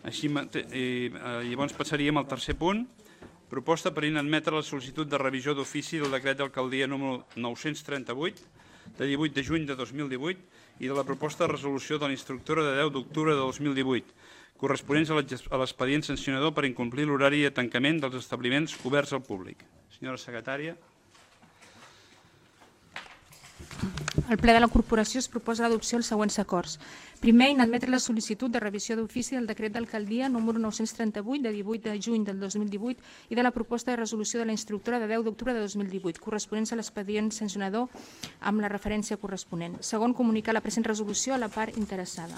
Llavors passaríem al tercer punt. Proposta per inadmetre la sol·licitud de revisió d'ofici del decret d'alcaldia número 938 de 18 de juny de 2018 i de la proposta de resolució de la instructora de 10 d'octubre de 2018, corresponents a l'expedient sancionador per incomplir l'horari de tancament dels establiments oberts al públic. Senyora secretària. Al ple de la corporació es proposa l'adopció dels següents acords. Primer, inadmetre la sol·licitud de revisió d'ofici del decret d'alcaldia número 938 de 18 de juny del 2018 i de la proposta de resolució de la instructora de 10 d'octubre de 2018, corresponents a l'expedient sancionador amb la referència corresponent. Segon, comunicar la present resolució a la part interessada.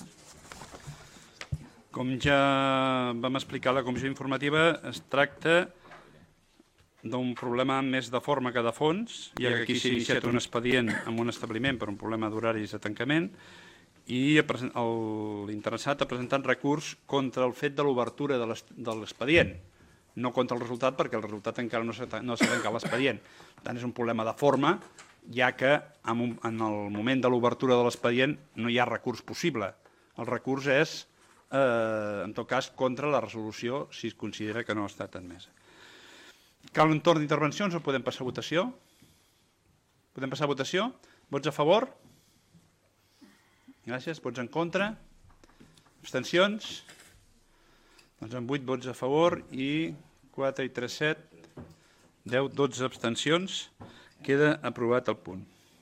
Com ja vam explicar a la comissió informativa, es tracta d'un problema més de forma que de fons, ja que aquí s'ha iniciat un expedient amb un establiment per un problema d'horaris de tancament i l'interessat ha presentat recurs contra el fet de l'obertura de l'expedient, no contra el resultat, perquè el resultat encara no s'ha tancat l'expedient. Per tant, és un problema de forma, ja que en el moment de l'obertura de l'expedient no hi ha recurs possible. El recurs és, en tot cas, contra la resolució si es considera que no ha estat admesa. Cal un torn d'intervencions o podem passar a votació? Podem passar a votació? Vots a favor? Gràcies. Vots en contra? Abstencions? Doncs amb 8 vots a favor i 4 i 3, 7, 10, 12 abstencions. Queda aprovat el punt.